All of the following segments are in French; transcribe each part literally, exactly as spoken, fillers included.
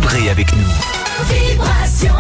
vibrer avec nous. Vibration.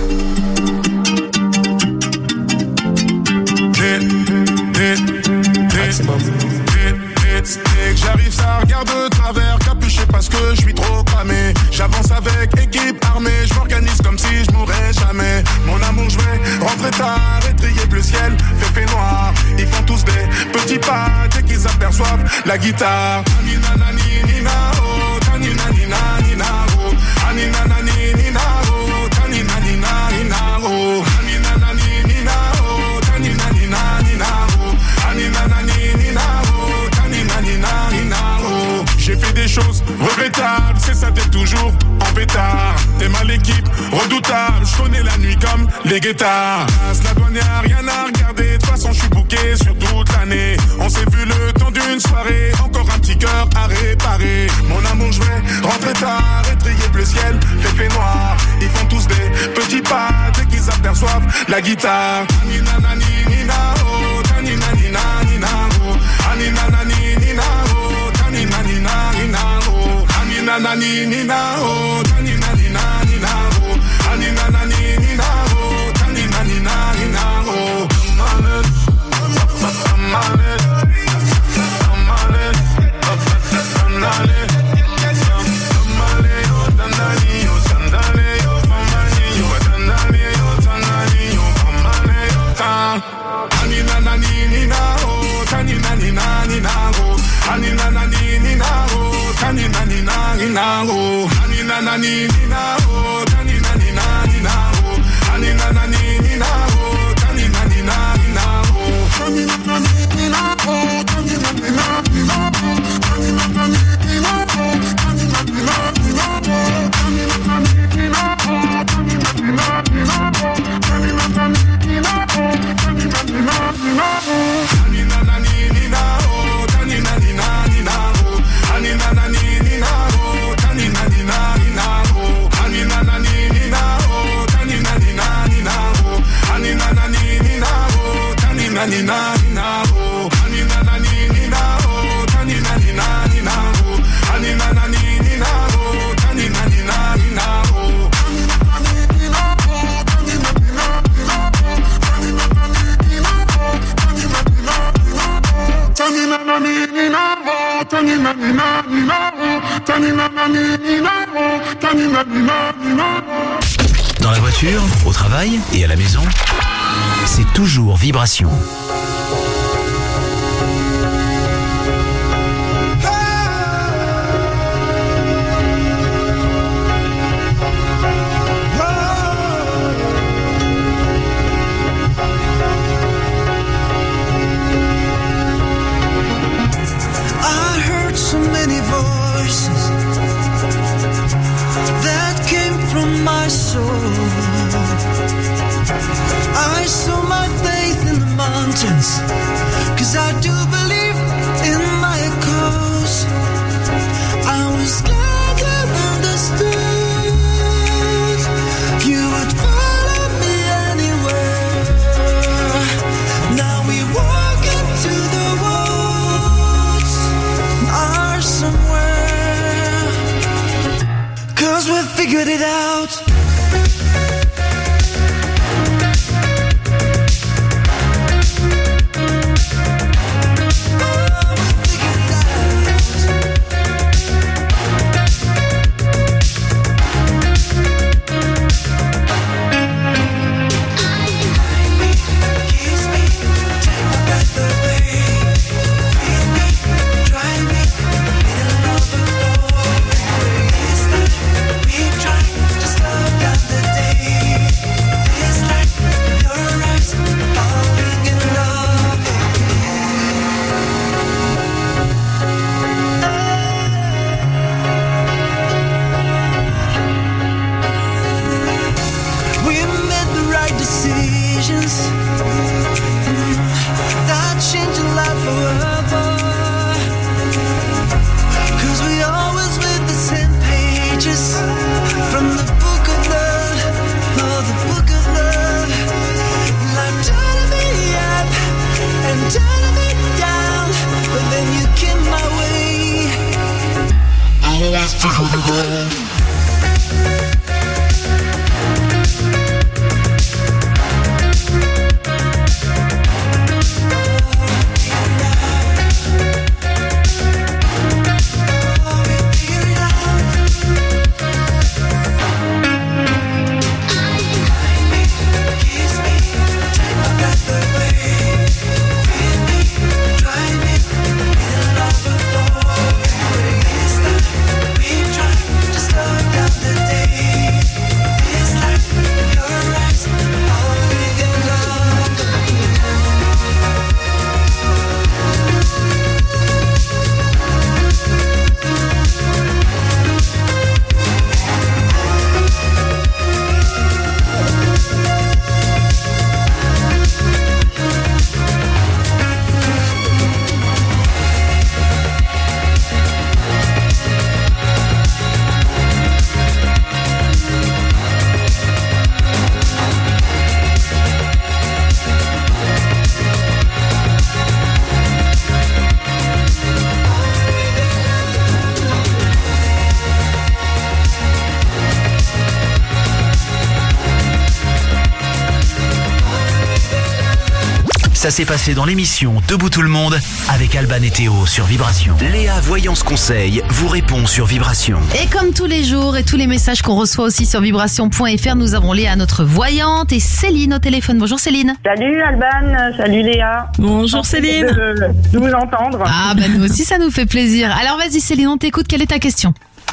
Dès que j'arrive, ça regarde de travers, capuché parce que je suis trop cramé. J'avance avec équipe armée, je m'organise comme si je mourrais jamais. Mon amour, je vais rentrer tard, étrier bleu ciel, fait fait noir. Ils font tous des petits pas dès qu'ils aperçoivent la guitare. Nina nani nina oh, tanina nina nina oh, anina nani nina oh, tanina nina nina oh, anina nani nina oh, tanina nina nina oh, anina nani nina oh, tanina nina nina oh. J'ai fait des choses regrettables, c'est ça t'es toujours en pétard. T'es mal équipe, redoutable, je connais la nuit comme les guettards. La douane y'a rien à regarder, de toute façon je suis bouqué sur toute l'année. On s'est vu le temps d'une soirée, encore un petit cœur à réparer. Mon amour je vais rentrer tard, étrier bleu ciel, fait fait noir. Ils font tous des petits pas dès qu'ils aperçoivent la guitare. Nina nani nina oh, tanina nina nina oh, anina nani nina oh, tanina nina nina oh, anina nani nina oh, tanina nina nina oh, anina nani nina oh, tanina nina nina oh. Anina nani nina oh, tanina nina nina oh, anina nani nina oh, tanina nina nina oh, anina nani nina oh, tanina nina nina oh, anina nani nina oh, tanina nina nina oh, tanina nani nina oh, tanina nina nina oh, tanina nani nina oh, tanina nina nina oh, tanina nani nina oh, tanina nina nina oh, tanina nani nina oh, tanina nina nina oh, anina nani nina oh, tanina nina nina oh, anina nani nina oh, tanina nina nina oh, anina nani nina oh, tanina nina nina oh, anina nani nina oh, tanina nina nina oh, anina nani nina oh, tanina nina nina oh, anina nani nina oh, tanina nina nina oh, tanina nani nina oh, tanina nina nina oh, tanina nani nina oh, tanina nina nina oh. Dans la voiture, au travail et à la maison, c'est toujours Vibration. So many voices that came from my soul. I saw my faith in the mountains, 'cause I do believe in my cause. I was glad you understood. You would follow me anywhere. Now we walk into the woods or somewhere, 'cause we figured it out. I figured it out. Ça s'est passé dans l'émission Debout tout le monde avec Alban et Théo sur Vibration. Léa Voyance Conseil vous répond sur Vibration. Et comme tous les jours et tous les messages qu'on reçoit aussi sur vibration point f r, nous avons Léa, notre voyante, et Céline au téléphone. Bonjour Céline. Salut Alban, salut Léa. Bonjour Céline. De, de vous entendre. Ah ben nous aussi ça nous fait plaisir. Alors vas-y Céline, on t'écoute, quelle est ta question ?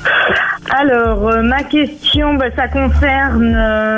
Alors, euh, ma question, bah, ça concerne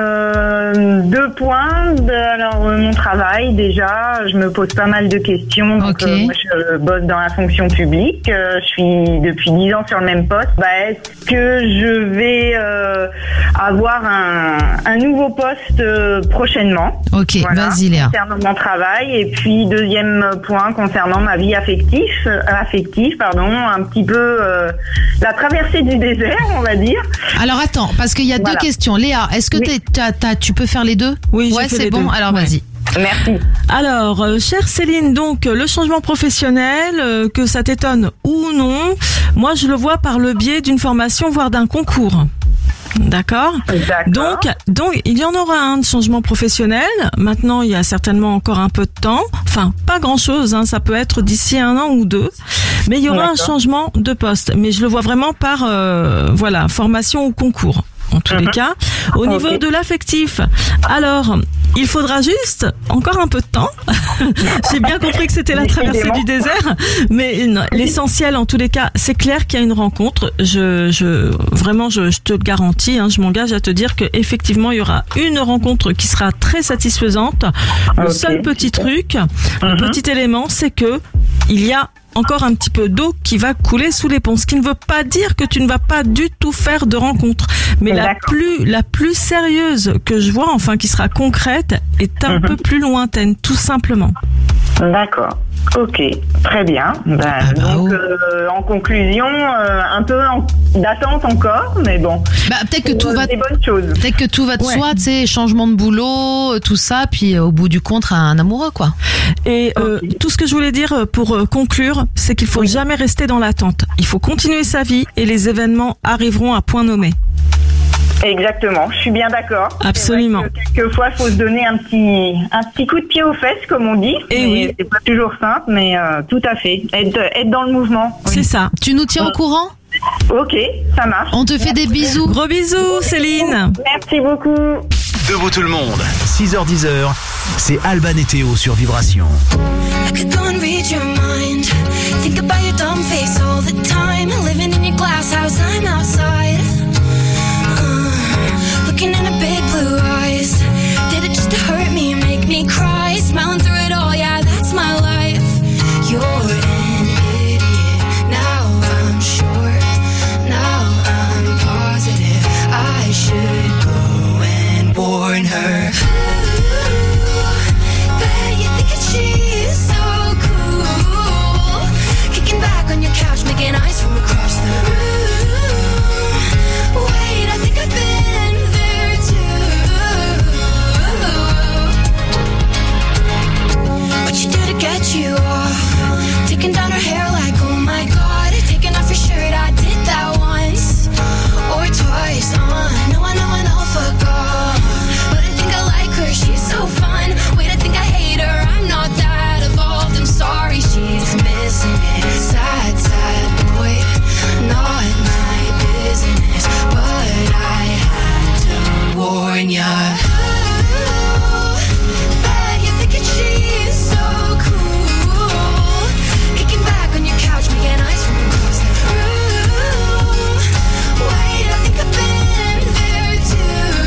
euh, deux points. De, alors, euh, mon travail, déjà, je me pose pas mal de questions. Donc, Okay. euh, moi, je bosse dans la fonction publique. Euh, je suis depuis dix ans sur le même poste. Bah, est-ce que je vais euh, avoir un, un nouveau poste euh, prochainement ? Ok, Voilà, vas-y Léa. concernant mon travail. Et puis, deuxième point, concernant ma vie affective, euh, affective pardon, un petit peu euh, la traversée du désert, on va dire. Alors attends, parce qu'il y a Voilà. deux questions. Léa, est-ce que Oui. t'es, t'as, t'as- tu peux faire les deux ? Oui, j'ai Ouais, fait c'est les bon. deux. Alors Ouais. vas-y. Merci. Alors, euh, chère Céline, donc euh, le changement professionnel, euh, que ça t'étonne ou non, moi je le vois par le biais d'une formation, voire d'un concours. D'accord. D'accord. Donc, donc, il y en aura un de changement professionnel. Maintenant, il y a certainement encore un peu de temps. Enfin, pas grand-chose. Hein, ça peut être d'ici un an ou deux. Mais il y aura un D'accord. changement de poste. Mais je le vois vraiment par, euh, voilà, formation ou concours. En tous les cas, au niveau Ok. de l'affectif, alors il faudra juste encore un peu de temps. J'ai bien compris que c'était la traversée Décidément. du désert, mais non, l'essentiel en tous les cas, c'est clair qu'il y a une rencontre. Je, je vraiment, je, je te le garantis, hein, je m'engage à te dire que effectivement, il y aura une rencontre qui sera très satisfaisante. Le Ok, seul petit super. truc, le petit élément, c'est que il y a encore un petit peu d'eau qui va couler sous les ponts. Ce qui ne veut pas dire que tu ne vas pas du tout faire de rencontre. Mais la D'accord. plus, la plus sérieuse que je vois, enfin qui sera concrète, est un peu plus lointaine, tout simplement. D'accord. Ok, très bien. Ben, Ah bah, donc, oh. euh, en conclusion, euh, un peu en- d'attente encore, mais bon. Bah peut-être que tout Euh, va. des bonnes choses. Peut-être que tout va de Ouais. soi, tu sais, changement de boulot, euh, tout ça, puis euh, au bout du compte, un amoureux, quoi. Et euh, tout ce que je voulais dire pour euh, conclure, c'est qu'il faut jamais rester dans l'attente. Il faut continuer sa vie et les événements arriveront à point nommé. Exactement, je suis bien d'accord. Absolument. C'est vrai que quelquefois, il faut se donner un petit, un petit coup de pied aux fesses, comme on dit. Eh Mais oui. C'est pas toujours simple, mais euh, tout à fait. Être, être dans le mouvement. Oui. C'est ça. Tu nous tiens au courant ? Ok, ça marche. On te fait des bisous. Gros bisous, Céline. Merci beaucoup. Debout tout le monde, six heures dix, c'est Alban et Théo sur Vibration. I could go and read your mind. Think about your dumb face all the time. Living in your glass house, I'm outside. Uh, looking in her big blue eyes. Did it just to hurt me, make me cry? Smiling through it all, yeah, that's my life. You're an idiot. Now I'm sure. Now I'm positive. I should go and warn her. Bet you think that she's so cool. Kicking back on your couch, making eyes from across the room. Wait, I think I've been there too. What you do to get you off? Taking down her hair like, oh my god. Taking off your shirt, I did that once or twice. Uh, no, I know, I know, fuck off. But I think I like her, she's so fun. Wait, I think I hate her, I'm not that evolved. I'm sorry, she's missing it. Sad, sad boy, not my business. But I had to warn ya. Ooh, bet you're thinking she's so cool. Kicking back on your couch, making eyes from across the room. Wait, I think I've been there too.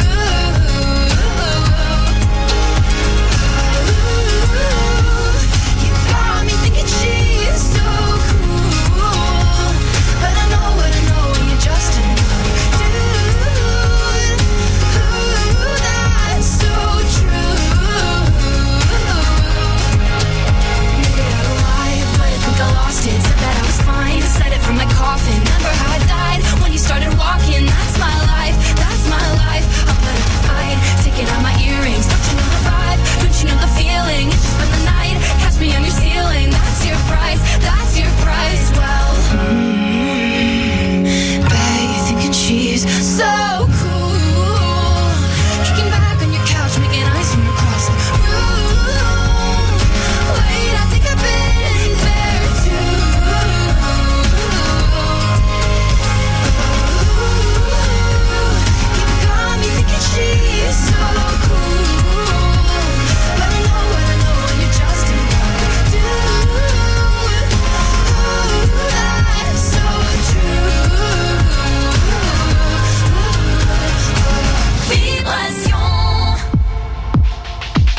You got me thinking she's so cool, but I know what I know when you're just another dude. Ooh, that's so true. Maybe I lied, but I think I lost it. Said that I was fine, said it from my coffin. Remember how I died when you started walking? That's my life, that's my life. I'll put up a fight, taking out my earrings. Don't you know the vibe? Don't you know the feeling? It's just spend the night, catch me on your ceiling. That's your price, that's your price. Well, mm, bet you're thinking she's so cool. Kicking back on your couch, making eyes from across the room.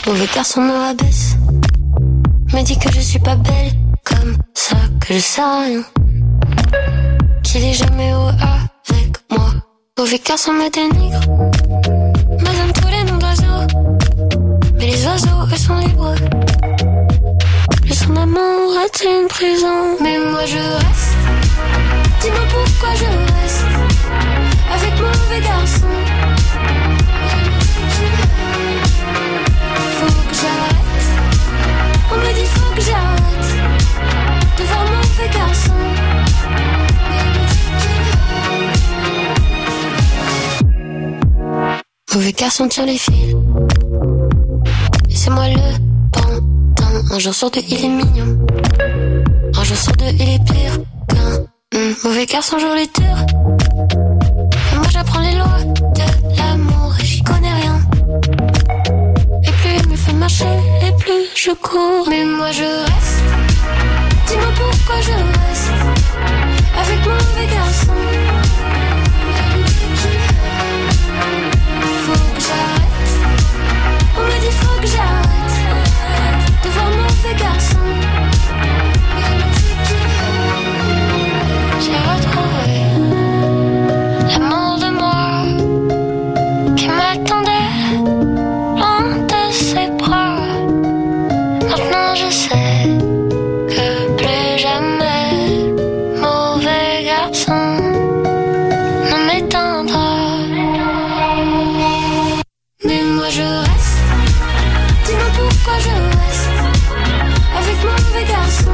Mauvais garçon me rabaisse, me dit que je suis pas belle, comme ça que je sais rien, qu'il est jamais heureux avec moi. Mauvais garçon me dénigre, me donne tous les noms d'oiseaux, mais les oiseaux eux sont libres. Le son d'amour est une prison, mais moi je reste. Dis-moi pourquoi je reste avec mauvais garçon. Faut que j'arrête. On me dit faut que j'arrête de voir mauvais garçon. Mauvais garçon tire les fils, et c'est moi le pantin. Un jour sur deux il est mignon, un jour sur deux il est pire qu'un mmh. Mauvais garçon joue les durs, et moi j'apprends les lois de l'amour et j'y connais rien. Et plus il me fait marcher, et plus je cours. Mais moi je reste. Dis-moi pourquoi je reste avec mauvais garçon. Faut que j'arrête. On me dit faut que j'arrête de voir mauvais garçon. J'ai retrouvé l'amour de moi qui m'attendait loin de ses bras. Maintenant je sais que plus jamais mauvais garçon ne m'éteindra. Mais moi je reste. Dis-moi pourquoi je reste avec mauvais garçon.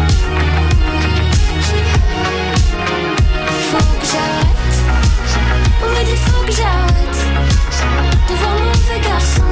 Faut que j'arrête. On me dit faut que j'arrête de voir mauvais garçon.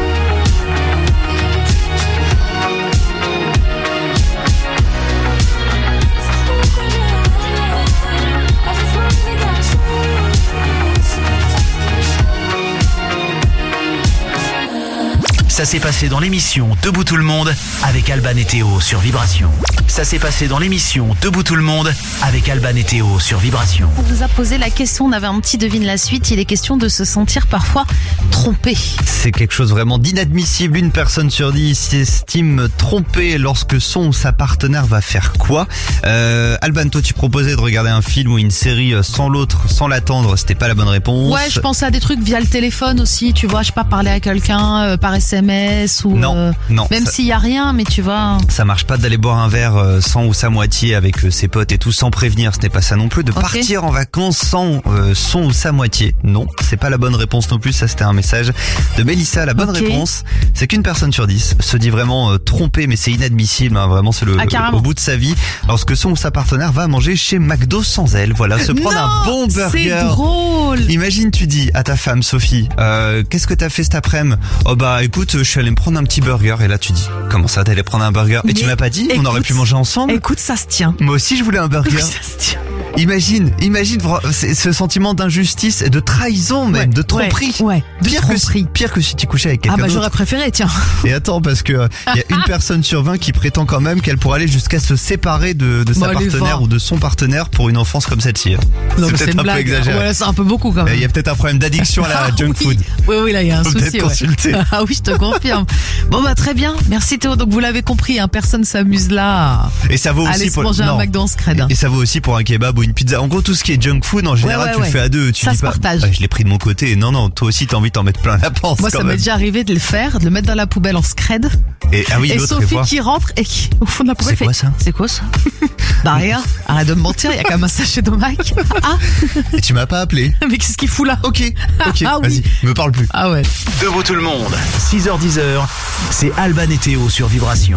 Ça s'est passé dans l'émission Debout tout le monde avec Alban et Théo sur Vibration. Ça s'est passé dans l'émission Debout tout le monde avec Alban et Théo sur Vibration. On vous a posé la question, on avait un petit devine la suite. Il est question de se sentir parfois trompé. C'est quelque chose vraiment d'inadmissible. Une personne sur dix s'estime trompée lorsque son ou sa partenaire va faire quoi. euh, Alban, toi tu proposais de regarder un film ou une série sans l'autre, sans l'attendre. C'était pas la bonne réponse. Ouais, je pensais à des trucs via le téléphone aussi, tu vois, je sais pas, parler à quelqu'un euh, par S M S ou non, euh, non, même ça... s'il y a rien, mais tu vois. Ça marche pas d'aller boire un verre euh, sans ou sa moitié avec euh, ses potes et tout sans prévenir. Ce n'est pas ça non plus. De okay. partir en vacances sans euh, son ou sa moitié. Non, c'est pas la bonne réponse non plus. Ça c'était un message de Mélissa. La bonne okay. réponse, c'est qu'une personne sur dix se dit vraiment euh, trompée, mais c'est inadmissible. Hein, vraiment, c'est le ah, au bout de sa vie lorsque son ou sa partenaire va manger chez McDo sans elle. Voilà, se prendre non, un bon burger. C'est drôle. Imagine, tu dis à ta femme Sophie, euh, qu'est-ce que t'as fait cet après-midi? Oh bah écoute, je suis allé me prendre un petit burger. Et là tu dis, comment ça t'allais prendre un burger? Et mais tu m'as pas dit, écoute, on aurait pu manger ensemble. Écoute, ça se tient. Moi aussi je voulais un burger. Ça se tient. Imagine, imagine ce sentiment d'injustice et de trahison même, ouais, de tromperie. Ouais, ouais de pire tromperie. Que, pire que si tu couchais avec quelqu'un Ah bah d'autre. j'aurais préféré, tiens. Et attends, parce que il euh, y a une personne sur vingt qui prétend quand même qu'elle pourrait aller jusqu'à se séparer de, de sa bah, partenaire ou de son partenaire pour une enfance comme celle-ci. Non, c'est c'est peut-être un blague. peu exagéré. Ouais, c'est un peu beaucoup quand même. Il y a peut-être un problème d'addiction à la junk oui. food. Oui, oui, là il y a un Faut souci. peut-être consulter. Ouais. Ah oui, je te confirme. Bon bah très bien, merci Théo. Donc vous l'avez compris, hein, personne s'amuse là. Et ça vaut à aussi aller pour se manger non. un McDo en scred. Et ça vaut aussi pour un kebab ou une pizza. En gros, tout ce qui est junk food en général, ouais, ouais, tu ouais. le fais à deux. Tu ça dis se pas, partage. bah, je l'ai pris de mon côté. Non, non, toi aussi t'as envie de t'en mettre plein la panse. Moi, quand ça même. m'est déjà arrivé de le faire, de le mettre dans la poubelle en scred. Et, ah oui, et l'autre, Sophie et qui rentre et qui, au fond de la poubelle, c'est quoi fait, ça? C'est quoi ça? Bah rien. Arrête de me mentir, il y a quand même un sachet de Mike. Ah. Et tu m'as pas appelé. Mais qu'est-ce qu'il fout là? Ok, ok, ah, vas-y, oui. me parle plus. Ah ouais. Debout tout le monde, six heures dix, c'est Alban et Théo sur Vibration.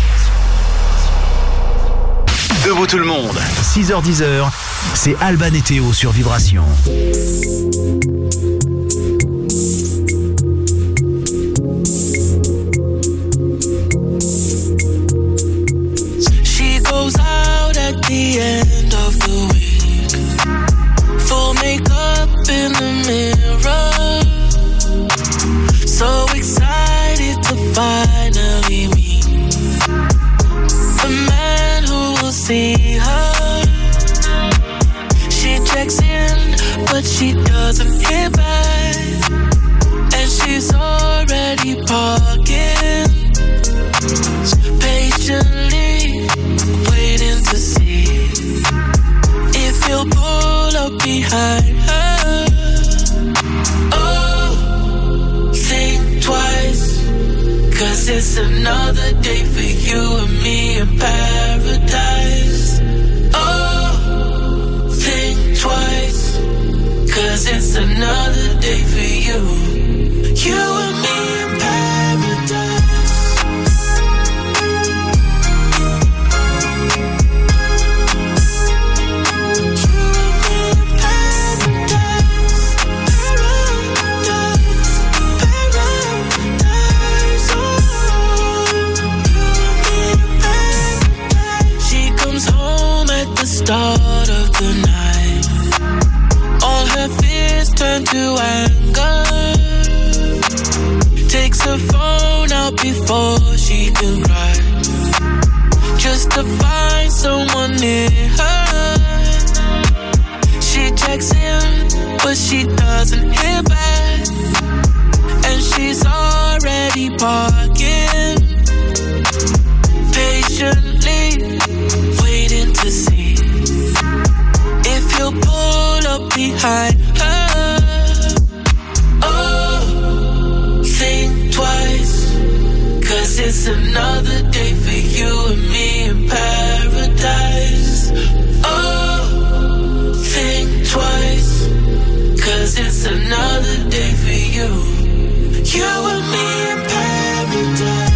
Debout tout le monde, six heures dix, c'est Alban et Théo sur Vibration. She goes out at the end of the week, full makeup in the mirror, so excited to finally meet the man who will see her. She checks in, but she doesn't hear back, and she's already parking, patiently waiting to see if he'll pull up behind her. Oh, think twice, cause it's another day for you and me in paradise. Oh, think twice, cause it's another day for you, you and me in paradise. Start of the night, all her fears turn to anger. Takes her phone out before she can cry, just to find someone near her. She checks in, but she doesn't hear back, and she's already parking, patiently waiting to see if he'll pull up behind her. Oh, think twice, cause it's another day for you and me in paradise. Oh, think twice, cause it's another day for you, you and me in paradise.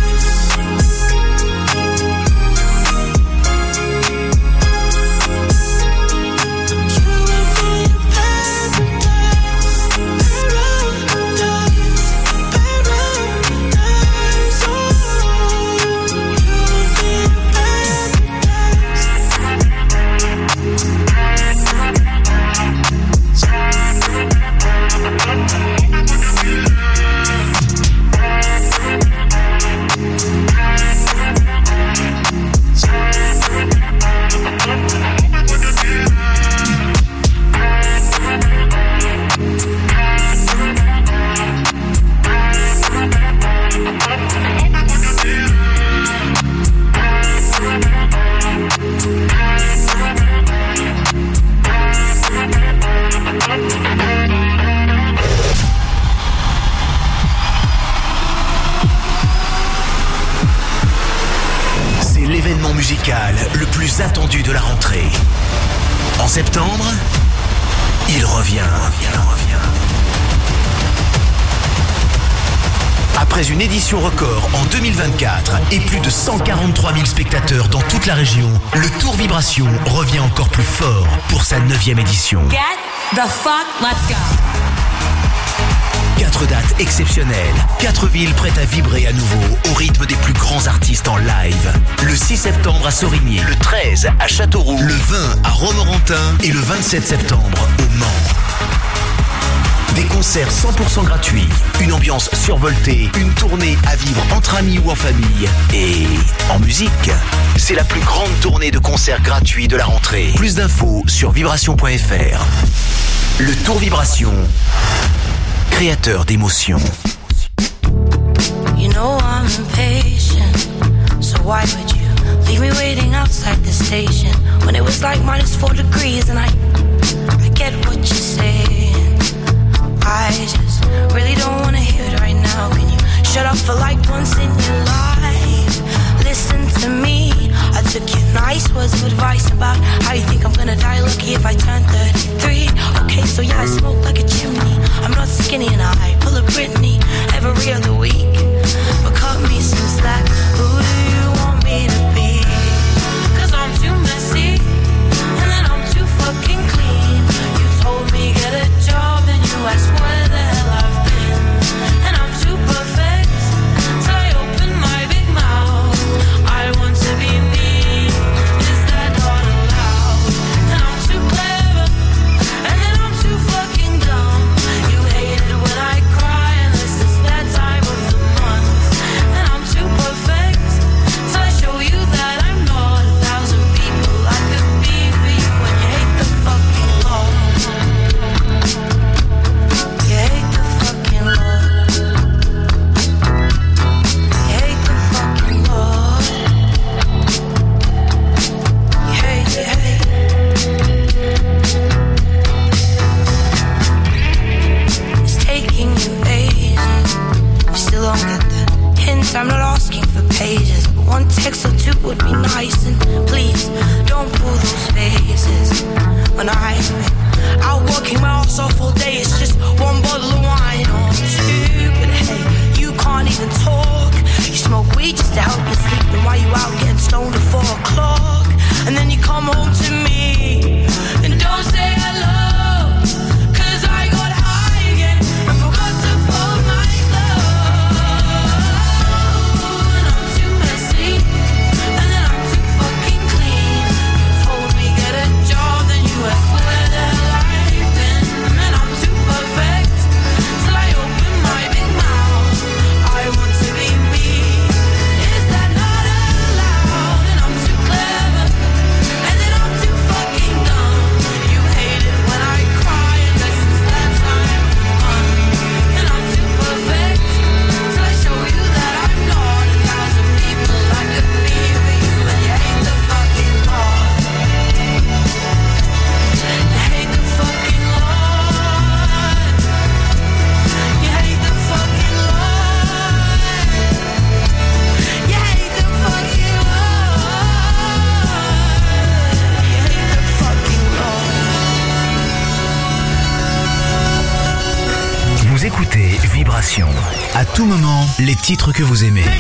Le plus attendu de la rentrée. En septembre, il revient. Il revient. Après une édition record en deux mille vingt-quatre et plus de cent quarante-trois mille spectateurs dans toute la région, le Tour Vibration revient encore plus fort pour sa neuvième édition. Get the fuck, let's go. Quatre dates exceptionnelles, quatre villes prêtes à vibrer à nouveau au rythme des plus grands artistes en live. Le six septembre à Sorigny, le treize à Châteauroux, le vingt à Romorantin et le vingt-sept septembre au Mans. Des concerts cent pour cent gratuits, une ambiance survoltée, une tournée à vivre entre amis ou en famille et en musique. C'est la plus grande tournée de concerts gratuits de la rentrée. Plus d'infos sur vibration point f r. Le Tour Vibration, créateur d'émotions. You know I'm impatient, so why would you leave me waiting outside the station when it was like minus four degrees and I, I get what you're saying. I just really don't wanna hear it right now. Can you shut up for like once in your life? Listen to me. I took your nice words of advice about how you think I'm gonna die lucky if I turn thirty-three. Okay, so yeah, I smoke like a chimney. I'm not skinny and I pull a Britney every other week. But cut me some slack. Who do you want me to be? Cause I'm too messy and then I'm too fucking clean. You told me get a job and you asked where the hell I've been. And I'm too perfect till I open my big mouth. I want to be me, is that not allowed? And I'm too clever and then I'm too fucking off all day, it's just one bottle of wine or two. But hey, you can't even talk. You smoke weed just to help you sleep. Then why you out getting stoned at four o'clock? And then you come home to me and don't say hello, 'cause I got high again and forgot to fold my clothes. And I'm too messy, and then I'm too fucking clean. You told me get a job, then you asked where the hell I've been. And I'm too perfect till I open my big mouth. I want to be me. Is that not allowed? And I'm too clever, and then I'm too fucking dumb. You hate it when I cry, and this is that time on. And I'm too perfect till I show you that I'm not. A thousand people I could be for you, and you hate the fucking law. You hate the fucking law. You hate the fucking law. You hate the fucking law. You hate the fucking law. Vous écoutez Vibration. À tout moment, les titres que vous aimez.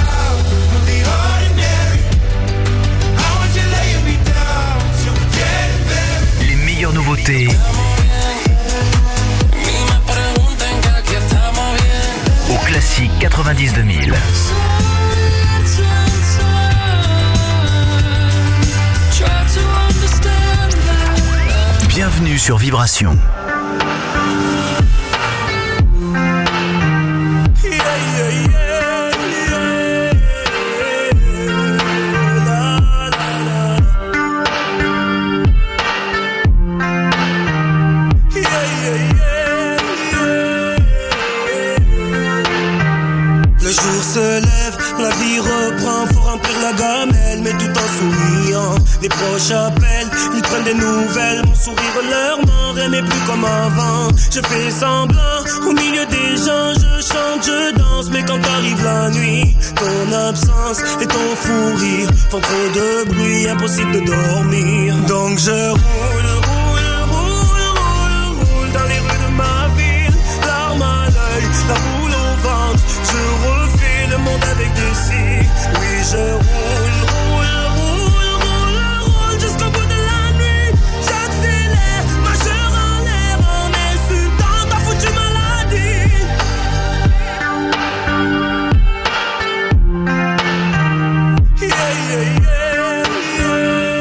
Les meilleures nouveautés. Au classique quatre-vingt-dix deux mille. Bienvenue sur Vibration. Le jour se lève, la vie reprend, faut remplir la gamelle, mais tout en souriant. Les proches appellent, ils prennent des nouvelles, mon sourire leur ment, rien n'est plus comme avant. Je fais semblant, au milieu des gens, je chante, je danse, mais quand arrive la nuit, ton absence et ton fou rire font trop de bruit, impossible de dormir. Donc je roule, roule, roule, roule, roule dans les rues de ma ville, larmes à l'œil, la boule au ventre, je refais le monde avec des si. Oui, je roule, roule, roule, roule, roule jusqu'au bout de la nuit. J'accélère, majeur en l'air, en insultant ta foutue maladie. Yeah, yeah, yeah,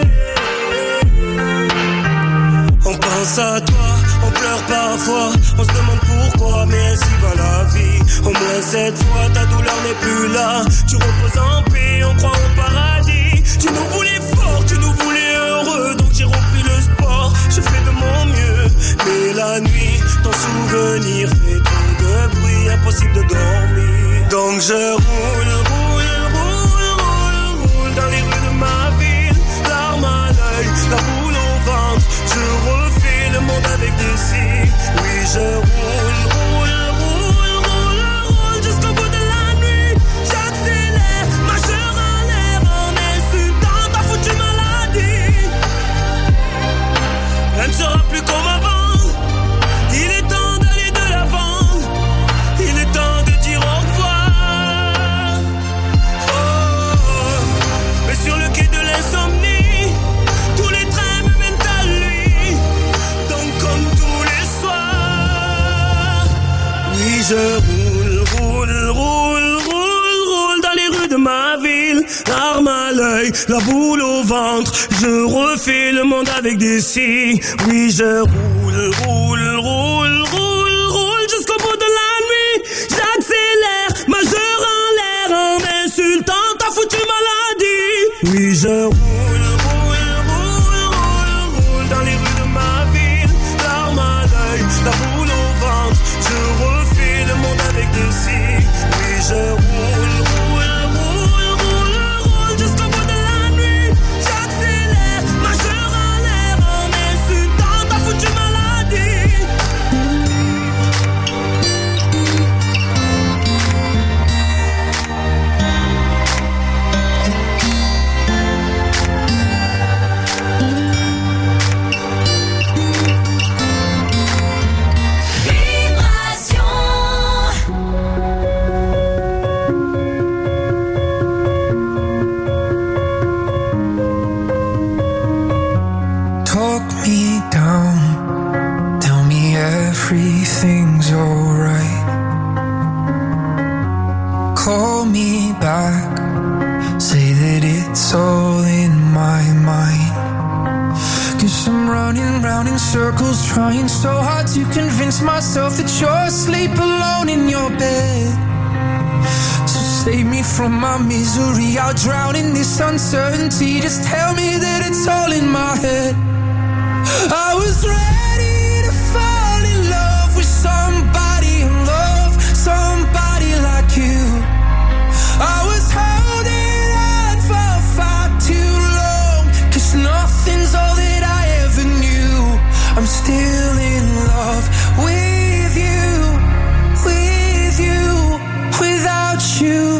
yeah. On pense à toi, on pleure parfois, on se demande pourquoi, mais ainsi va la vie. Au moins cette fois, ta douleur n'est plus là. Tu reposes en paix, on croit au paradis. Tu nous voulais fort, tu nous voulais heureux, donc j'ai repris le sport. Je fais de mon mieux, mais la nuit, ton souvenir fait trop de bruit, impossible de dormir. Donc je roule, roule, roule, roule, roule dans les rues de ma ville, larmes à l'œil, la boule au ventre. Je refais le monde avec des si. Oui, je roule, roule, roule, roule, roule jusqu'au bout de la nuit. J'accélère, majeur en l'air, en insultant ta foutue maladie. Rien ne sera plus comme avant. Il est temps d'aller de l'avant. Il est temps de dire au revoir. Oh, mais sur le quai de l'insomnie, tous les trains me mènent à lui. Donc comme tous les soirs, oui je roule, roule, roule, roule, roule dans les rues de ma ville, l'arme à l'œil, la boule au ventre. Je refais le monde avec des si. Oui je roule, roule, roule, roule, roule jusqu'au bout de la nuit. J'accélère, majeur en l'air, en insultant ta foutue maladie. Oui je roule, roule, roule, roule, roule dans les rues de ma ville, l'arme à l'œil, la boule au ventre. Je refais le monde avec des si. Oui je roule, roule, roule, roule, roule jusqu'au bout de la nuit. J'accélère, majeur en l'air, en insultant ta foutue maladie. Cause I'm running round in circles, trying so hard to convince myself that you're asleep alone in your bed. So save me from my misery, I'll drown in this uncertainty. Just tell me that it's all in my head. I was ready to fall in love with somebody and love somebody like you. I was holding on for far too long, cause nothing's all that I ever knew. I'm still in love with you, with you, without you.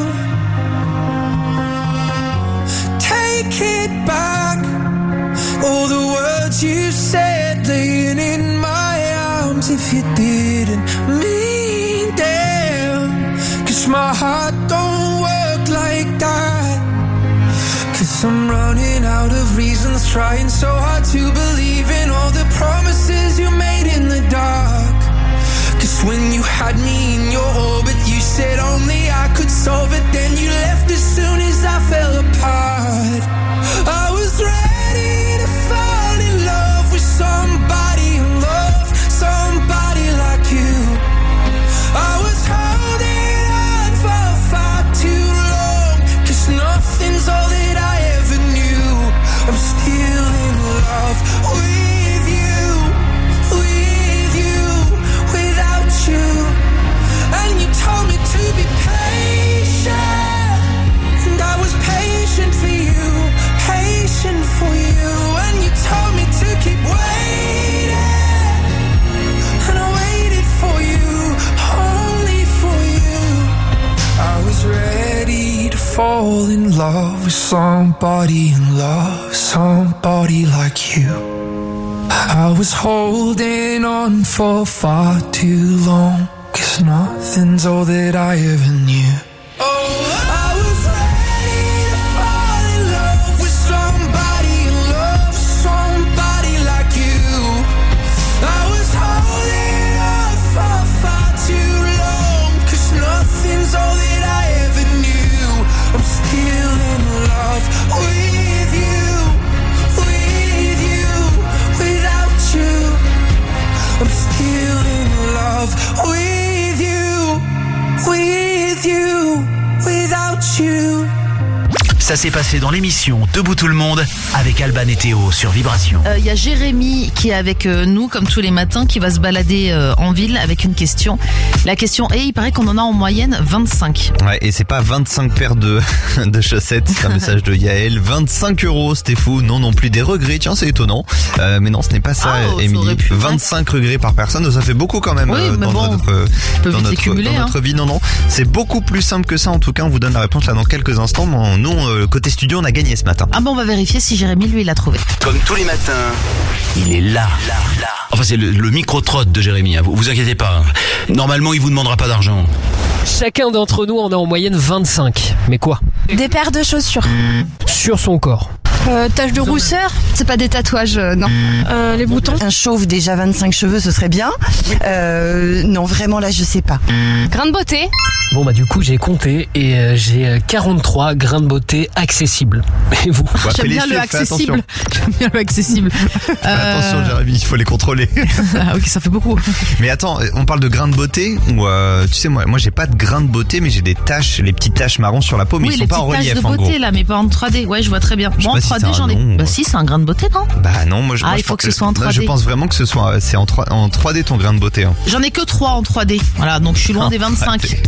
Take it back, all the words you said laying in my arms. If you didn't mean them, cause my heart don't work like that. Cause I'm running out of reasons, trying so hard to believe in all the promises you made in the dark. Cause when you had me in your orbit, you said only I could solve it. Then you left as soon as I fell apart. I was ready to fall in love with somebody and love somebody like you. I was holding on for far too long, cause nothing's all that I ever knew. I'm still in love with you, with you, without you. And you told me to be patient, and I was patient for you, patient for you. And you told me to keep waiting, and I waited for you, only for you. I was ready to fall in love with somebody and love somebody like you. I was holding on for far too long, cause nothing's all that I ever knew. I'm still in love with you, with you, without you. Ça s'est passé dans l'émission Debout tout le monde avec Alban et Théo sur Vibration. Il euh, y a Jérémy qui est avec euh, nous comme tous les matins, qui va se balader euh, en ville avec une question. La question est, il paraît qu'on en a en moyenne vingt-cinq. Ouais, et c'est pas vingt-cinq paires de, de chaussettes, c'est un message de Yael. vingt-cinq euros, c'était fou. Non, non plus des regrets, tiens, c'est étonnant. Euh, mais non, ce n'est pas ça, oh, Émilie. vingt-cinq regrets par personne, ça fait beaucoup quand même. Oui, euh, dans bon, notre, dans notre, cumuler, dans notre hein. vie. Non, non, c'est beaucoup plus simple que ça. En tout cas, on vous donne la réponse là dans quelques instants. Mais non, euh, côté studio, on a gagné ce matin. Ah bon, on va vérifier si Jérémy, lui, l'a trouvé. Comme tous les matins, il est là, là, là. Enfin, c'est le, le micro-trotte de Jérémy, hein. vous, vous inquiétez pas. Normalement, il vous demandera pas d'argent. Chacun d'entre nous en a en moyenne vingt-cinq. Mais quoi? Des paires de chaussures. Sur son corps. Euh, taches de rousseur? C'est pas des tatouages, euh, non. Euh, les boutons? Un chauve, déjà vingt-cinq cheveux, ce serait bien. Euh, non, vraiment, là, je sais pas. Grain de beauté? Bon, bah, du coup, j'ai compté et euh, j'ai quarante-trois grains de beauté accessibles. Et vous? Bah, J'aime bien le accessible. J'aime bien le accessible. euh... Attention, Jérémy, il faut les contrôler. Ah, ok, ça fait beaucoup. Mais attends, on parle de grains de beauté ou euh, tu sais, moi, moi, j'ai pas de grains de beauté, mais j'ai des taches, les petites taches marron sur la peau, mais oui, ils sont pas en relief, les petites taches de en beauté, gros. là, mais pas en trois D. Ouais, je vois très bien. Moi, en trois D, j'en ai. Nom, bah, ouais. si, c'est un grain de beauté, non? Bah, non, moi, je, ah, moi, il je faut pense que ce soit en trois D. Moi, je pense vraiment que ce soit, c'est en trois, en trois D ton grain de beauté, hein. J'en ai que trois en trois D. Voilà, donc je suis loin des vingt-cinq.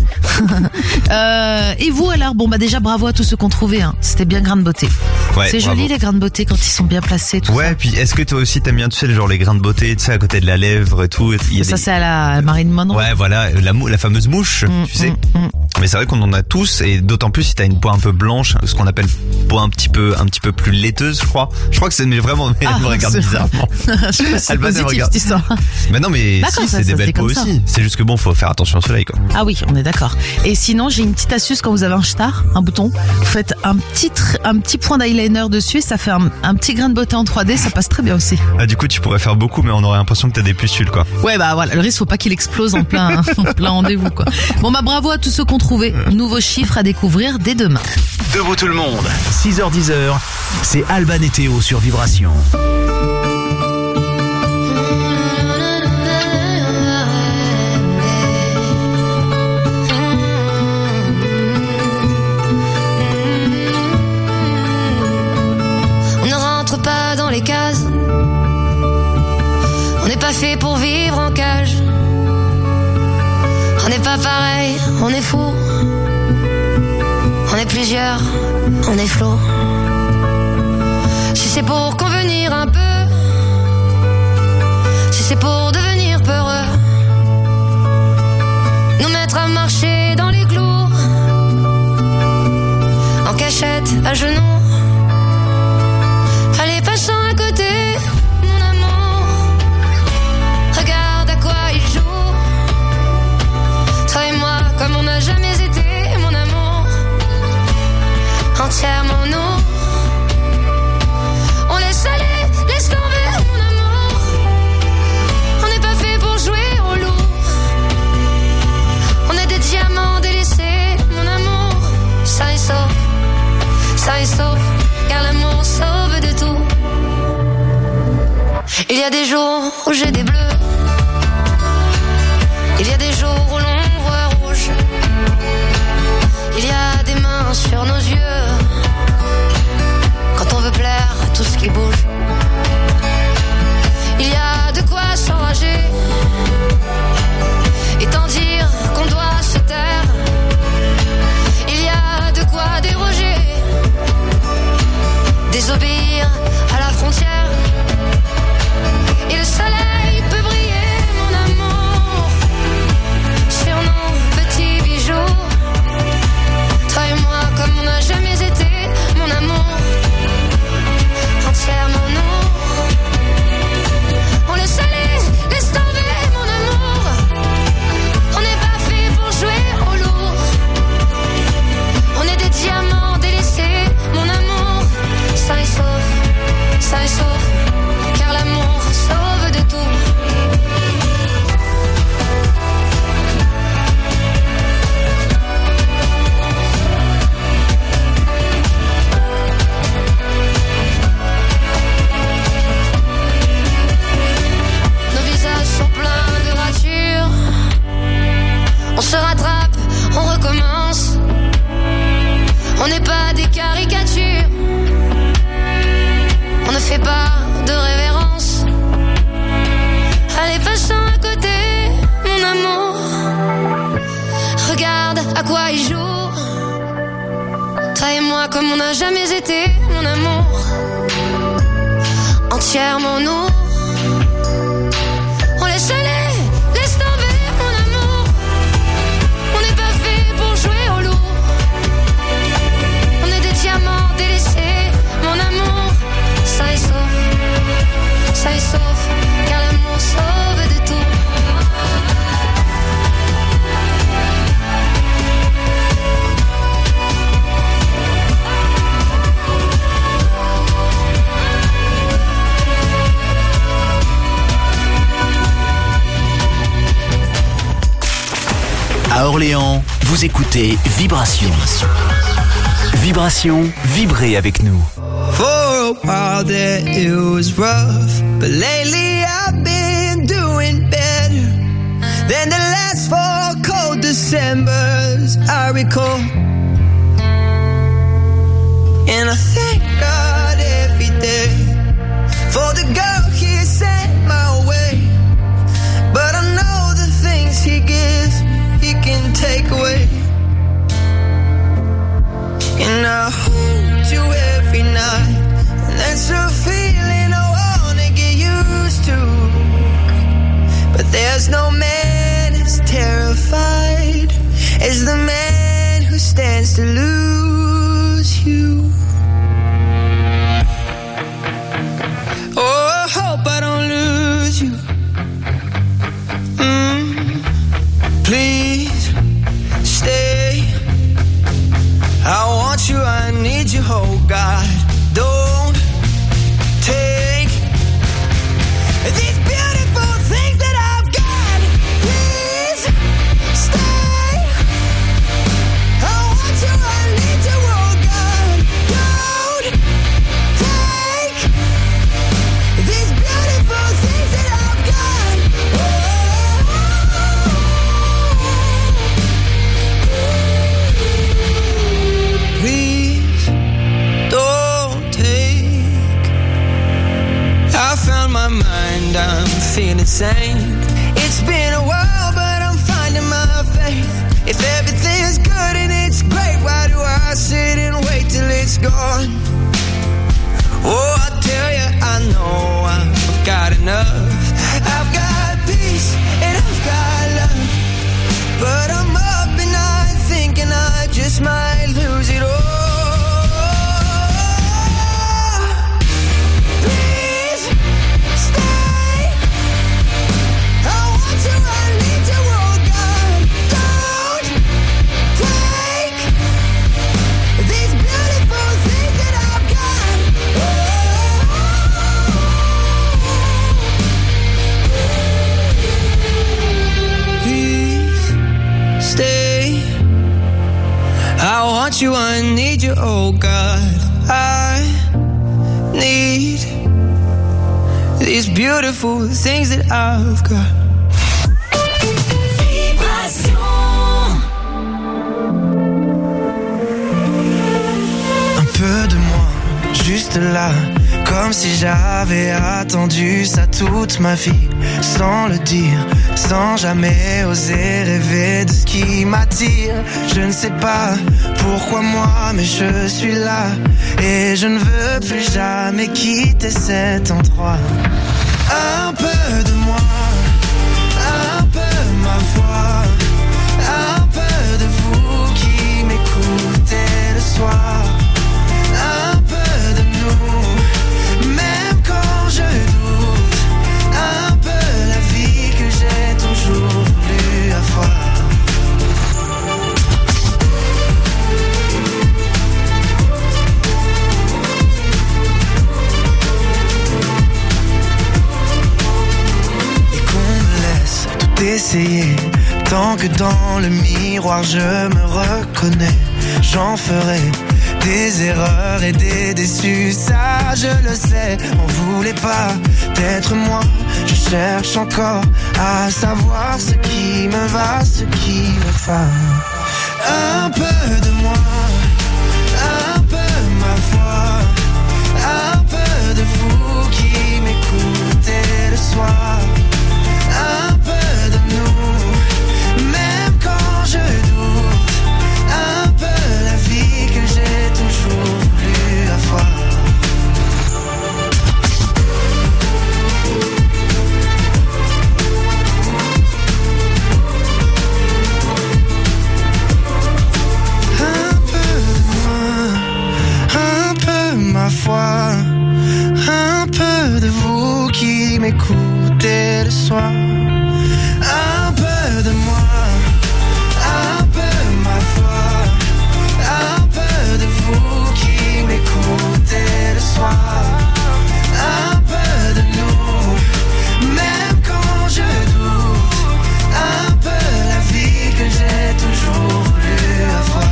euh, et vous, alors? Bon, bah, déjà, bravo à tous ceux qu'on trouvait, hein. C'était bien grain de beauté. Ouais, c'est bravo. joli, les grains de beauté, quand ils sont bien placés, tout ouais, ça. puis est-ce que toi aussi t'aimes bien, tu sais, genre les grains de beauté, tu sais, à côté de la lèvre et tout? Il y a ça, des... c'est à la Marine Monroe. Ouais, voilà, la, mou- la fameuse mouche, mmh, tu sais. Mmh, mmh. Mais c'est vrai qu'on en a tous, et d'autant plus si t'as une peau un peu blanche, ce qu'on appelle peau un petit peu, un petit peu plus laiteuse, je crois. Je crois que c'est, mais vraiment, mais Ah, elle me regarde c'est- bizarrement. Je sais pas si c'est Alban, elle me positif, regarde. cette histoire. Mais non, mais D'accord, si, ça- c'est ça des se belles fait peaux comme ça. aussi. C'est juste que bon, faut faire attention au soleil, quoi. Ah oui, on est d'accord. Et sinon, j'ai une petite astuce quand vous avez un star, un bouton. Vous faites un petit, tr- un petit point d'eyeliner dessus, ça fait un, un petit grain de beauté en trois D, ça passe très bien aussi. Ah, du coup, tu pourrais faire beaucoup, mais on aurait l'impression que t'as des pustules, quoi. Ouais, bah voilà, le risque, faut pas qu'il explose en plein, en plein rendez-vous, quoi. Bon, bah bravo à tous ceux qu'on trouvait. Nouveaux chiffres à découvrir dès demain. Debout tout le monde, six heures dix, c'est Alban et Théo sur Vibration. pas fait pour vivre en cage. On n'est pas pareil, on est fou. On est plusieurs, on est flou. Si c'est pour convenir un peu, si c'est pour devenir peureux, nous mettre à marcher dans les clous, en cachette, à genoux. Allez, passant à côté, mon amour, regarde à quoi il joue. Toi et moi, comme on n'a jamais été, mon amour, entièrement nous. On laisse aller, laisse tomber, mon amour. On n'est pas fait pour jouer au loup. On est des diamants délaissés, mon amour. Ça est sauf, ça est sauf, car l'amour sauve de tout. Il y a des jours où j'ai des bleus. Il y a des jours où l'on voit rouge. Il y a des mains sur nos yeux quand on veut plaire à tout ce qui bouge. Il y a de quoi s'enrager et tant dire qu'on doit se taire. Il y a de quoi déroger, désobéir à la frontière. Et le soleil peut briller, mon amour, sur nos petits bijoux. Toi et moi, comme on n'a jamais été, mon amour, entièrement nous. On laisse aller, laisse tomber, mon amour. On n'est pas fait pour jouer au lourd. On est des diamants délaissés, mon amour. Ça est sauf, ça est sauf, car l'amour sauve de tout. Nos visages sont pleins de ratures. On se rattrape, on recommence. On n'est pas des caricatures. On ne fait pas de révérence. Allez, passant à côté, mon amour. Regarde à quoi il joue. Toi et moi, comme on n'a jamais été, mon amour, entièrement nous. On laisse aller, laisse tomber, mon amour. On n'est pas fait pour jouer au loup. On est des diamants délaissés, mon amour. Ça est sauf, ça est sauf, car l'amour sauve de tout. À Orléans, vous écoutez Vibration. Vibration, vibrez avec nous. For a while there it was rough, but lately I've been doing better than the last four cold Decembers I recall. And I thank God every day for the girl He sent my way. But I know the things He gives He can take away. And I hold you every night, and that's a feeling I wanna get used to. But there's no man as terrified as the man who stands to lose you. Oh, I hope I don't lose you. Mm, please stay. I want you, I need you, oh God. Don't take these beautiful things that I've got. Please stay. I want you, I need you, oh God. Don't take these beautiful things that I've got. Please don't take. I found my mind, I'm feeling insane. It's been a while, but I'm finding my faith. If everything's good and it's great, why do I sit and wait till it's gone? Oh, I tell you, I know I've got enough. I've got peace and I've got love, but I'm up and I'm thinking I just might lose it all. Please stay. I want you, I need you, oh God. Don't take these beautiful things that I've got. Please stay. I want you, I need you, oh God. I need these beautiful things that I've got. Un peu de moi, juste là, comme si j'avais attendu ça toute ma vie, sans le dire, sans jamais oser rêver de ce qui m'attire. Je ne sais pas pourquoi moi, mais je suis là, et je ne veux plus jamais quitter cet endroit. Un peu de moi, un peu ma voix, un peu de vous qui m'écoutez le soir, un peu de nous, même quand je doute, un peu la vie que j'ai toujours voulu avoir. Essayer, tant que dans le miroir je me reconnais, j'en ferai des erreurs et des déçus, ça je le sais. On voulait pas d'être moi, je cherche encore à savoir ce qui me va, ce qui me va. Un peu de moi, un peu ma voix, un peu de vous qui m'écoutez le soir, un peu de nous, même quand je doute, un peu la vie que j'ai toujours voulu avoir. Un peu de moi, un peu ma foi, un peu de vous qui m'écoutez le soir. Un peu de moi, un peu ma foi, un peu de vous qui m'écoutez le soir, un peu de nous, même quand je doute, un peu la vie que j'ai toujours voulu avoir.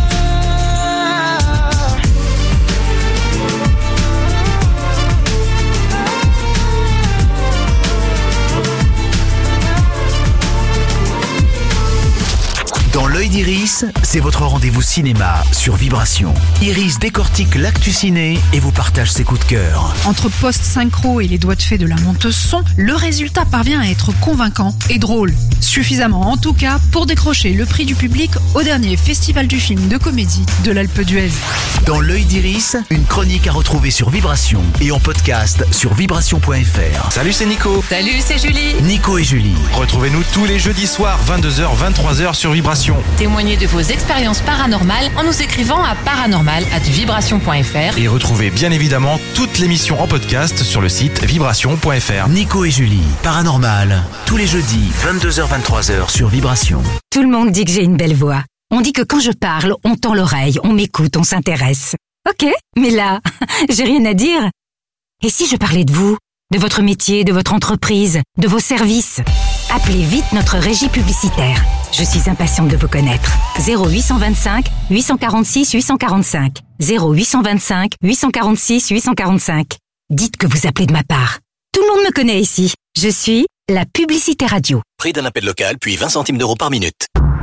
Dans l'œil d'Iris, c'est votre rendez-vous cinéma sur Vibration. Iris décortique l'actu ciné et vous partage ses coups de cœur. Entre post-synchro et les doigts de fée de la monteuse son, le résultat parvient à être convaincant et drôle. Suffisamment en tout cas pour décrocher le prix du public au dernier festival du film de comédie de l'Alpe d'Huez. Dans l'œil d'Iris, une chronique à retrouver sur Vibration et en podcast sur vibration point f r. Salut, c'est Nico. Salut, c'est Julie. Nico et Julie. Retrouvez-nous tous les jeudis soirs, vingt-deux heures, vingt-trois heures sur Vibration. Témoignez de vos expériences paranormales en nous écrivant à paranormal arobase vibration point f r. Et retrouvez bien évidemment toute l'émission en podcast sur le site vibration point f r. Nico et Julie, Paranormal, tous les jeudis, vingt-deux heures, vingt-trois heures sur Vibration. Tout le monde dit que j'ai une belle voix. On dit que quand je parle, on tend l'oreille, on m'écoute, on s'intéresse. Ok, mais là, j'ai rien à dire. Et si je parlais de vous, de votre métier, de votre entreprise, de vos services? Appelez vite notre régie publicitaire. Je suis impatiente de vous connaître. zéro huit cent vingt-cinq, huit cent quarante-six, huit cent quarante-cinq. zéro huit cent vingt-cinq, huit cent quarante-six, huit cent quarante-cinq. Dites que vous appelez de ma part. Tout le monde me connaît ici. Je suis la publicité radio. Prix d'un appel local, puis vingt centimes d'euros par minute.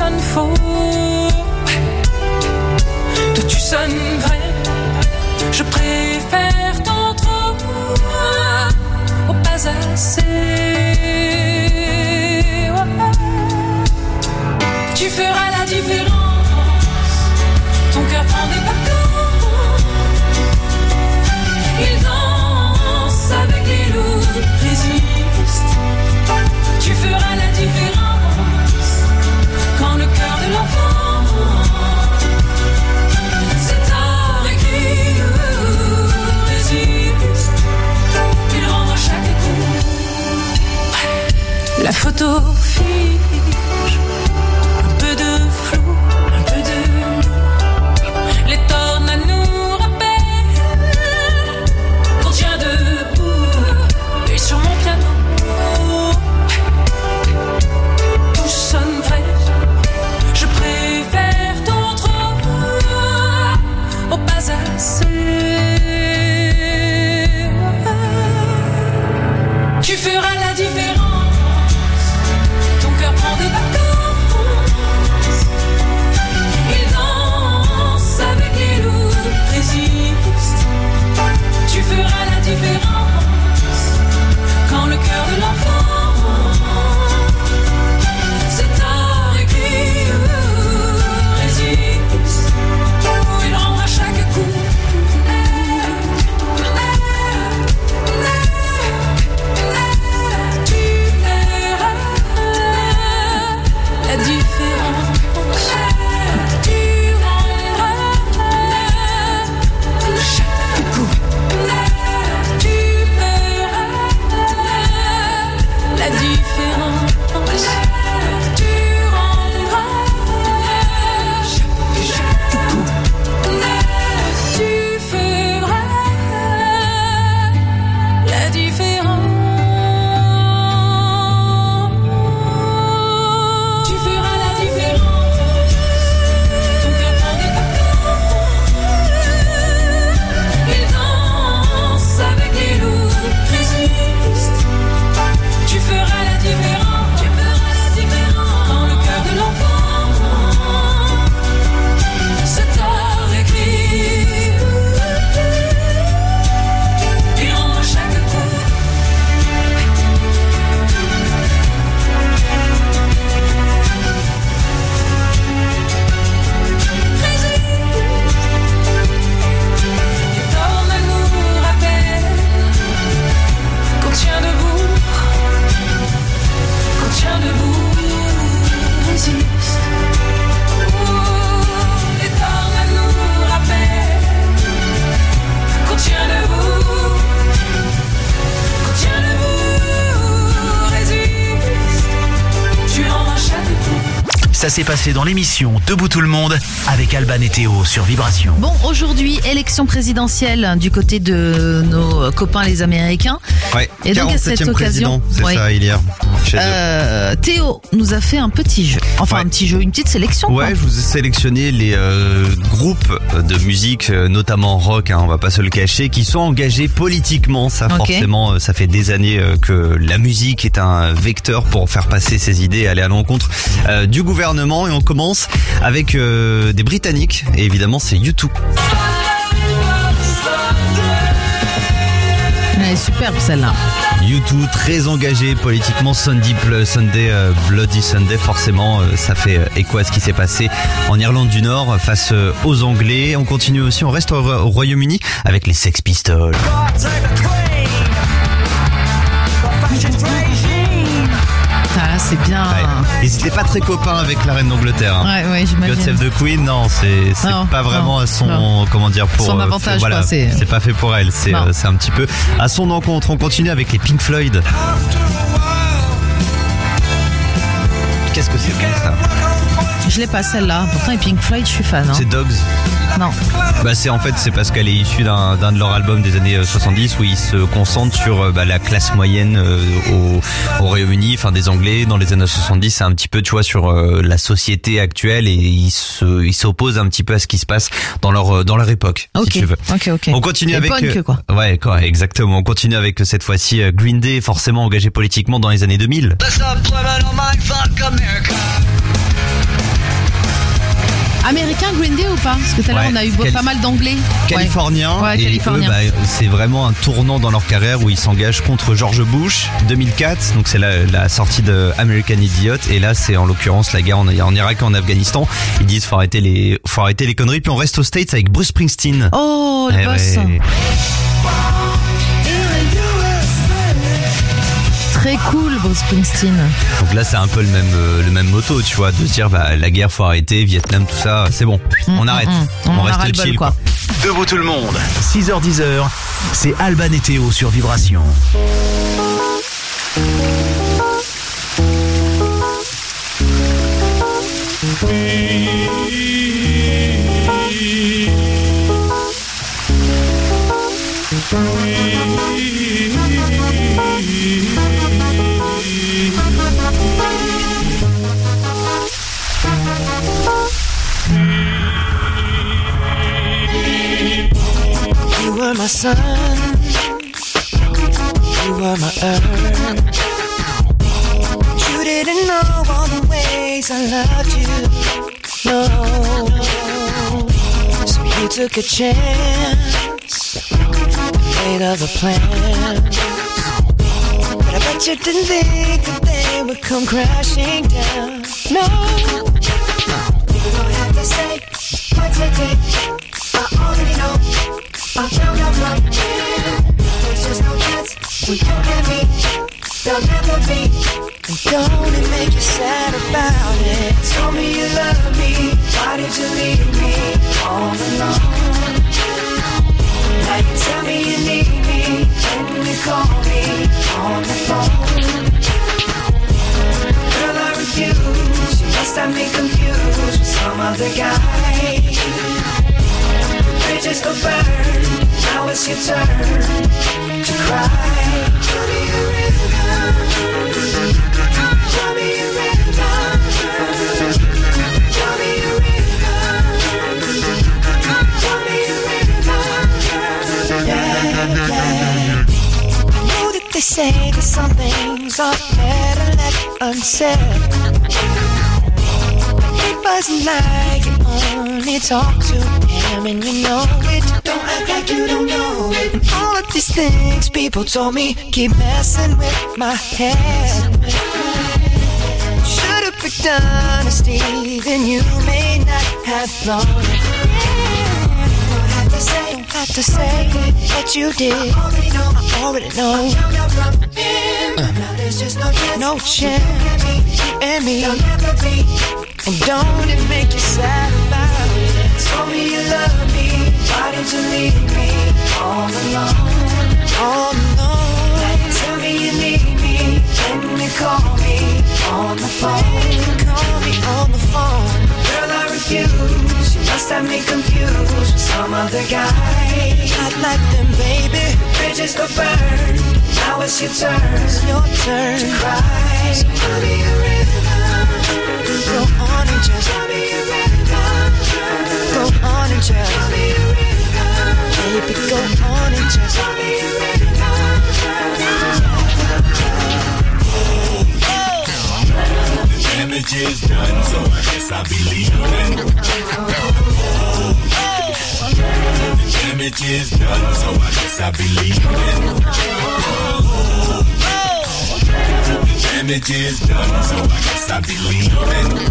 sonnes faux. Toi tu sonnes vrai. Je préfère ton trop au pas assez. Tu feras la différence. Ton cœur prend des vacances. Il danse avec les loups, résiste. Tu feras la différence. Quand le cœur de l'enfant c'est tard écrit, résiste. Il rend à chaque coup. La photo fiche. Un peu de flou, un peu de nous. Les tornades nous rappellent qu'on tient debout. Et sur mon piano, tout sonne vrai. Je préfère ton trop au pas assez. Tu feras la différence. Ton cœur prend des vacances. Tu feras la différence quand le cœur de l'enfant c'est tard écrit, résiste. Il rend à chaque coup. Tu verras la différence. Tu rendras chaque coup. La différence, tu rendras chaque, chaque coup. Tu feras la différence. Tu feras la différence. Ton cœur prend des vacances. Il danse avec les loups, résiste. Tu feras la différence, tu feras la différence dans le cœur de l'enfant. C'est tard écrit. Il rend à chaque coup. Les tornades nous rappellent qu'on tient debout. Qu'on tient debout, résiste. Oh, les tornades nous rappellent qu'on tient debout. Qu'on tient debout, résiste. Tu rends à chaque coup. Ça s'est passé dans l'émission Debout tout le monde avec Alban et Théo sur Vibration. Bon, aujourd'hui, élection présidentielle du côté de nos copains les Américains. Ouais, Et donc à cette quarante-septième occasion, président, c'est ouais. ça, hier. Chez eux. Euh, Théo nous a fait un petit jeu. Enfin, Ouais. un petit jeu, une petite sélection. Ouais, quoi. je vous ai sélectionné les euh, groupes de musique, euh, notamment rock, hein, on va pas se le cacher, qui sont engagés politiquement. Ça, Ok. forcément, euh, ça fait des années euh, que la musique est un vecteur pour faire passer ses idées et aller à l'encontre euh, du gouvernement. Et on commence avec euh, des Britanniques. Et évidemment, c'est U deux. Elle est superbe celle-là. U deux, très engagé politiquement. Sunday, Sunday euh, Bloody Sunday, forcément, euh, ça fait euh, écho à ce qui s'est passé en Irlande du Nord face euh, aux Anglais. On continue aussi, on reste au, au Royaume-Uni avec les Sex Pistols. Ah, c'est bien. Ouais. Ils étaient pas très copains avec la reine d'Angleterre. Hein. Ouais, ouais, j'imagine. God Save the Queen, non, c'est c'est Non, pas vraiment non, à son, non. comment dire, pour Son euh, avantage, voilà, quoi, c'est- c'est pas fait pour elle. C'est Non. euh, c'est un petit peu à son encontre. On continue avec les Pink Floyd. Qu'est-ce que c'est bon, ça? Je l'ai pas celle-là. Pourtant, les Pink Floyd, je suis fan. Hein. C'est Dogs. Non. Bah c'est en fait c'est parce qu'elle est issue d'un d'un de leurs albums des années euh, soixante-dix où ils se concentrent sur euh, bah, la classe moyenne euh, au, au Royaume-Uni, enfin des Anglais dans les années soixante-dix. C'est un petit peu tu vois sur euh, la société actuelle et ils se ils s'opposent un petit peu à ce qui se passe dans leur euh, dans leur époque. Ok. Si tu veux. Ok, ok. On continue Et avec punk, euh, quoi. ouais quoi exactement. On continue avec euh, cette fois-ci euh, Green Day, forcément engagé politiquement dans les années deux mille. Let's not blame it on my fuck America. Américain Green Day ou pas? Parce que tout à l'heure Ouais, on a eu Cali- pas mal d'anglais. Californien, Ouais, et californien. eux, bah, c'est vraiment un tournant dans leur carrière où ils s'engagent contre George Bush deux mille quatre, donc c'est la, la sortie de American Idiot, et là c'est en l'occurrence la guerre en, en Irak et en Afghanistan. Ils disent faut arrêter les, faut arrêter les conneries, puis on reste aux States avec Bruce Springsteen. Oh, le Eh boss. ouais. Très cool, Bruce Springsteen. Donc là c'est un peu le même, euh, le même motto, tu vois, de se dire bah la guerre faut arrêter, Vietnam tout ça, c'est bon, on arrête, mm, on, on en a reste ras-le-bol, chill quoi. quoi. Debout tout le monde, six heures dix, c'est Alban et Théo sur Vibration. You were my sun, you were my earth. You didn't know all the ways I loved you, no. So you took a chance, made other plans. But I bet you didn't think that they would come crashing down, no. You don't have to say what you did, I already know. I found out from you. There's just no chance when you and me, there'll never be. And don't it make you sad about it? Told me you love me, why did you leave me all alone? Now you tell me you need me, when you call me on the phone. Girl, I refuse, you must have me confused with some other guy. Bridges go burn, now it's your turn to cry. Show me a rhythm, show me a rhythm, show me a rhythm, show me a rhythm, yeah, yeah. I know that they say that some things are better left unsaid. It wasn't like you only talk to him and you know it. Don't act like you don't know it. And all of these things people told me keep messing with my head. Should've picked honesty, then you may not have thought it. Don't have to say, don't have to say what you did. I already know, I already know. I found out from him. Uh, now there's just no chance, no chance. You and me, you'll never be. And don't it make you sad about it? Told me you love me, why did you leave me all alone? All alone. Now you tell me you need me, when you call me on the phone. Call me on the phone. Girl, I refuse, you must have me confused with some other guy. Not like them, baby. Bridges go burn, now it's your turn. It's your turn to cry. So tell me a rhythm. Go on and just tell me a rhythm. Go on and just tell me a rhythm. Baby, go on and just tell me a rhythm. The damage is done, so I guess I'll be leaving. The damage is done, so I guess I'll be leaving. The damage is done, so I guess I'll be leaving.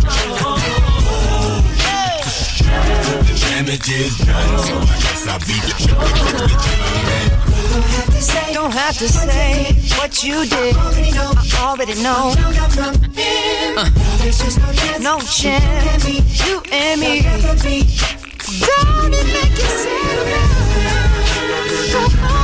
The damage is done, so I guess I'll be leaving. Don't have to say, don't have to say what you did. I already know. Uh, no chance, you and me. Don't it make you sad? Go on.